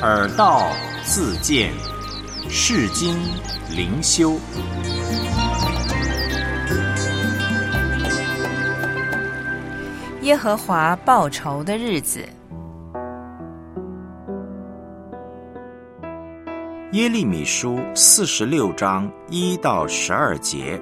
耳道自见，世经灵修。 耶和华报仇的日子。 耶利米书46章1到12节。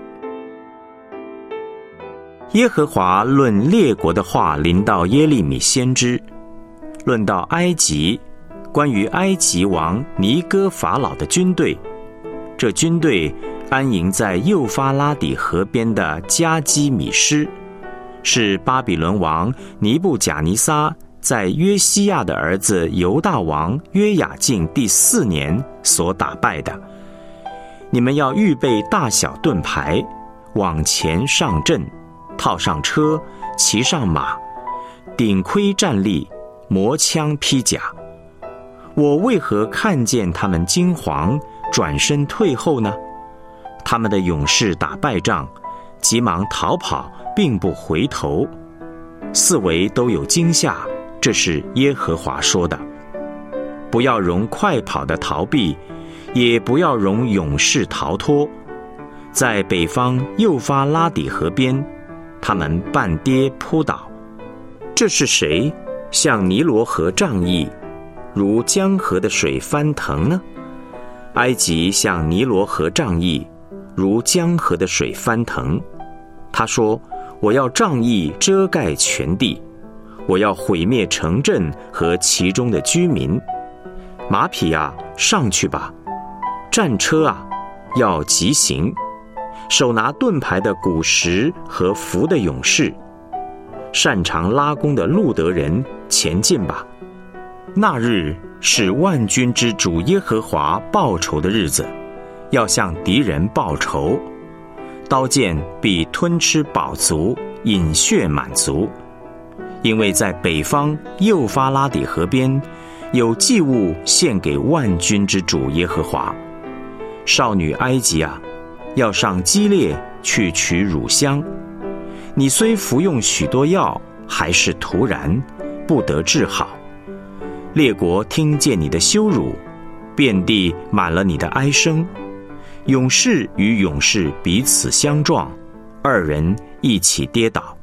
耶和华论列国的话临到耶利米先知，论到埃及，关于埃及王尼哥法老的军队。这军队安营在幼发拉底河边的加基米施，是巴比伦王尼布甲尼撒在约西亚的儿子犹大王约雅敬第4年所打败的。你们要预备大小盾牌，往前上阵，套上车，骑上马，顶盔站立，磨枪披甲。我为何看见他们惊惶，转身退后呢？他们的勇士打败仗，急忙逃跑，并不回头，四围都有惊吓。这是耶和华说的。不要容快跑的逃避，也不要容勇士逃脱。在北方幼发拉底河边，他们半跌扑倒。这是谁向尼罗河仗义，如江河的水翻腾呢？埃及向尼罗河仗义，如江河的水翻腾。他说，我要仗义遮盖全地，我要毁灭城镇和其中的居民。马匹啊，上去吧；战车啊，要急行。手拿盾牌的古时和服的勇士，擅长拉弓的路德人，前进吧。那日是万军之主耶和华报仇的日子，要向敌人报仇。刀剑必吞吃饱足，饮血满足。因为在北方幼发拉底河边，有祭物献给万军之主耶和华。少女埃及啊，要上基列去取乳香。你虽服用许多药，还是徒然，不得治好。列国听见你的羞辱，遍地满了你的哀声。勇士与勇士彼此相撞，二人一起跌倒。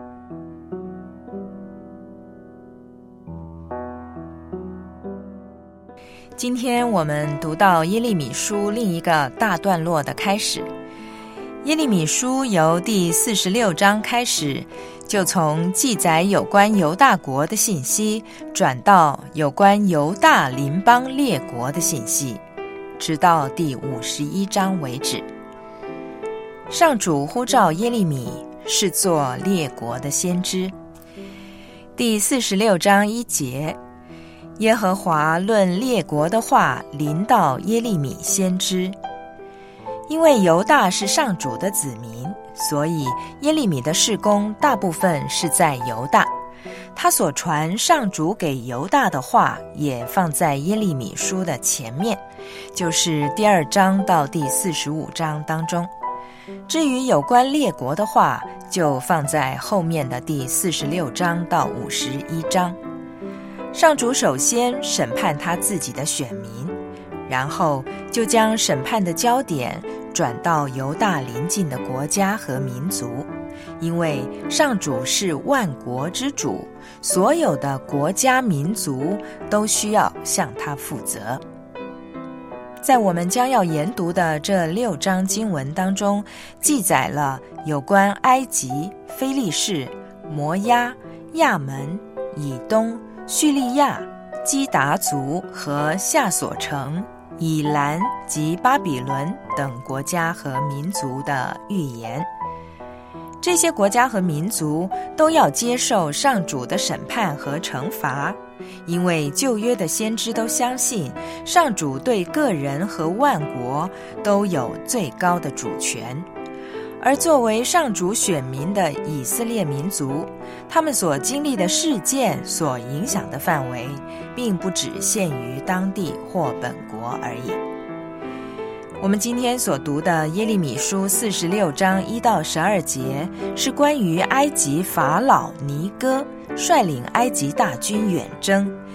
今天我们读到耶利米书另一个大段落的开始。耶利米书由第46章开始，就从记载有关犹大国的信息，转到有关犹大邻邦列国的信息，直到第51章为止。上主呼召耶利米是做列国的先知。第46章1节，耶和华论列国的话临到耶利米先知。因为犹大是上主的子民，所以耶利米的事工大部分是在犹大。他所传上主给犹大的话也放在耶利米书的前面，就是第2章到第45章当中。至于有关列国的话，就放在后面的第46章到51章。上主首先审判他自己的选民，然后就将审判的焦点转到犹大邻近的国家和民族，因为上主是万国之主，所有的国家民族都需要向他负责。在我们将要研读的这6章经文当中，记载了有关埃及、非利士、摩押、亚门、以东、叙利亚、基达族和夏所城、以兰及巴比伦等国家和民族的预言。这些国家和民族都要接受上主的审判和惩罚，因为旧约的先知都相信上主对个人和万国都有最高的主权。而作为上主选民的以色列民族，他们所经历的事件所影响的范围，并不只限于当地或本国而已。我们今天所读的耶利米书46章1到12节，是关于埃及法老尼哥率领埃及大军远征，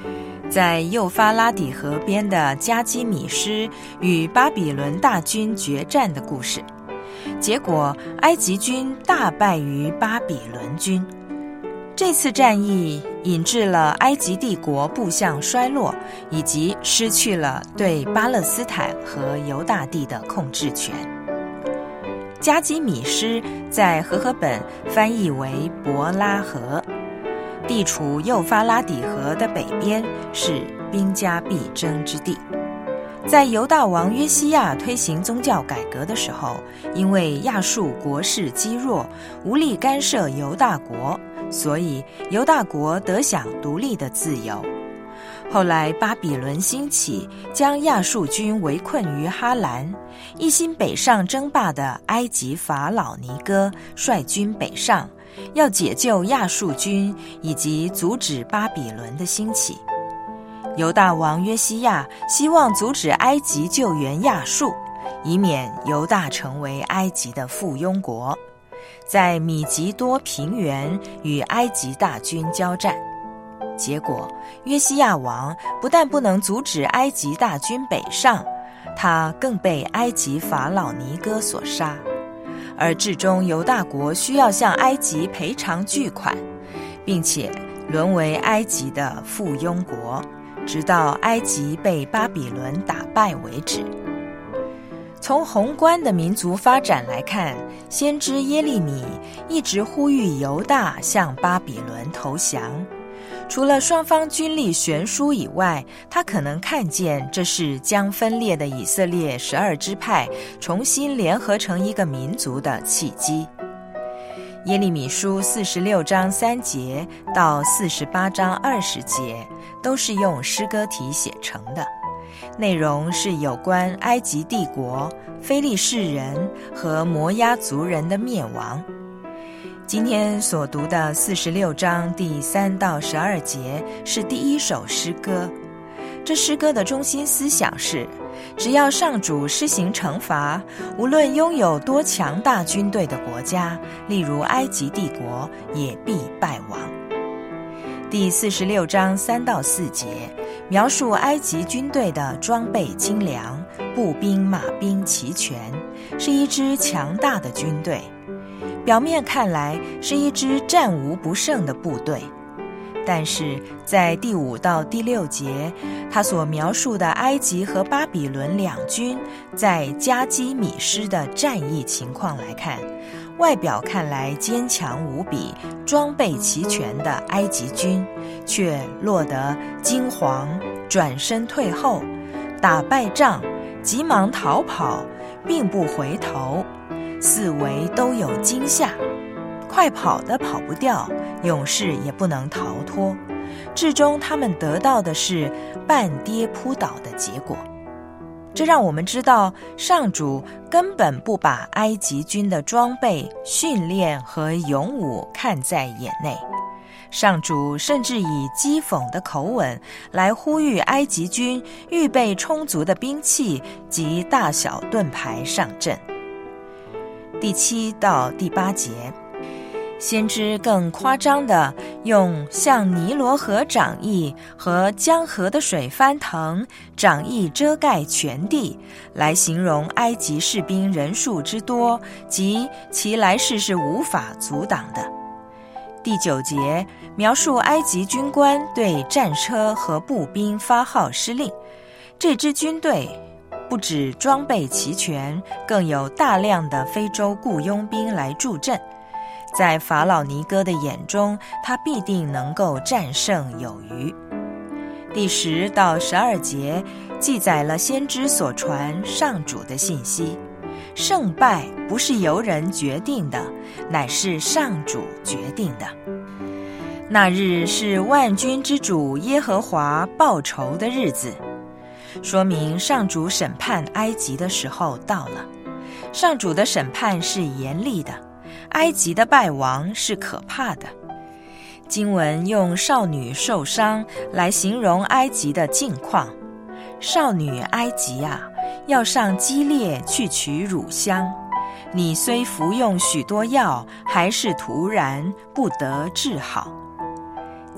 在幼发拉底河边的加基米施与巴比伦大军决战的故事。结果埃及军大败于巴比伦军。这次战役引致了埃及帝国步向衰落，以及失去了对巴勒斯坦和犹大地的控制权。加基米施在和合本翻译为伯拉河，地处幼发拉底河的北边，是兵家必争之地。在犹大王约西亚推行宗教改革的时候，因为亚述国势积弱，无力干涉犹大国，所以犹大国得享独立的自由。后来巴比伦兴起，将亚述军围困于哈兰，一心北上争霸的埃及法老尼哥率军北上，要解救亚述军以及阻止巴比伦的兴起。犹大王约西亚希望阻止埃及救援亚述，以免犹大成为埃及的附庸国，在米吉多平原与埃及大军交战。结果约西亚王不但不能阻止埃及大军北上，他更被埃及法老尼哥所杀，而至终犹大国需要向埃及赔偿巨款，并且沦为埃及的附庸国，直到埃及被巴比伦打败为止。从宏观的民族发展来看，先知耶利米一直呼吁犹大向巴比伦投降。除了双方军力悬殊以外，他可能看见这是将分裂的以色列12支派重新联合成一个民族的契机。耶利米书46章3节到48章20节都是用诗歌体写成的，内容是有关埃及帝国、非利士人和摩押族人的灭亡。今天所读的46章第3到12节是第一首诗歌。这诗歌的中心思想是，只要上主施行惩罚，无论拥有多强大军队的国家，例如埃及帝国，也必败亡。第46章3到4节描述埃及军队的装备精良，步兵马兵齐全，是一支强大的军队。表面看来是一支战无不胜的部队，但是在第5到第6节，他所描述的埃及和巴比伦两军在加基米施的战役情况来看，外表看来坚强无比、装备齐全的埃及军，却落得惊惶，转身退后，打败仗，急忙逃跑，并不回头，四围都有惊吓，快跑的跑不掉，勇士也不能逃脱，至终他们得到的是半跌扑倒的结果。这让我们知道，上主根本不把埃及军的装备、训练和勇武看在眼内。上主甚至以讥讽的口吻来呼吁埃及军预备充足的兵器及大小盾牌上阵。第7到第8节，先知更夸张地用像尼罗河涨溢和江河的水翻腾，涨溢遮盖全地，来形容埃及士兵人数之多，及其来势是无法阻挡的。第9节描述埃及军官对战车和步兵发号施令，这支军队不止装备齐全，更有大量的非洲雇佣兵来助阵。在法老尼哥的眼中，他必定能够战胜有余。第10到12节记载了先知所传上主的信息，胜败不是由人决定的，乃是上主决定的。那日是万军之主耶和华报仇的日子，说明上主审判埃及的时候到了。上主的审判是严厉的，埃及的败亡是可怕的。经文用少女受伤来形容埃及的境况。少女埃及啊，要上基列去取乳香，你虽服用许多药，还是徒然不得治好。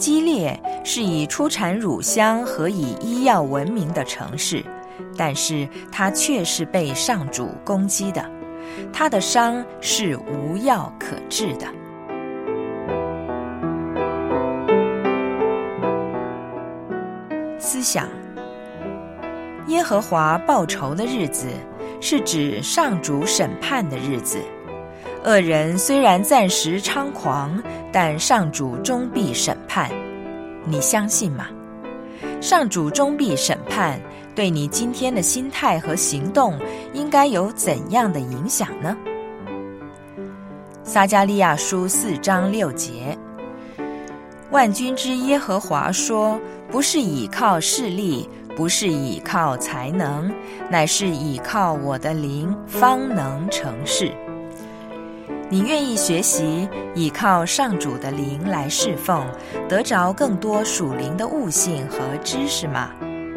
基列是以出产乳香和以医药闻名的城市，但是它却是被上主攻击的，它的伤是无药可治的。思想：耶和华报仇的日子，是指上主审判的日子。恶人虽然暂时猖狂，但上主终必审判。你相信吗？上主终必审判，对你今天的心态和行动应该有怎样的影响呢？撒迦利亚书4章6节，万军之耶和华说，不是倚靠势力，不是倚靠才能，乃是倚靠我的灵，方能成事。你愿意学习倚靠上主的灵来侍奉，得着更多属灵的悟性和知识吗？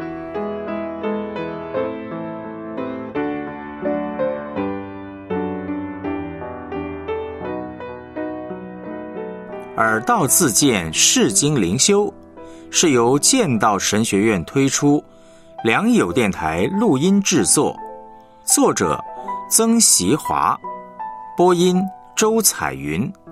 耳道自荐释经灵修是由剑道神学院推出，良友电台录音制作，作者曾习华，播音周彩云。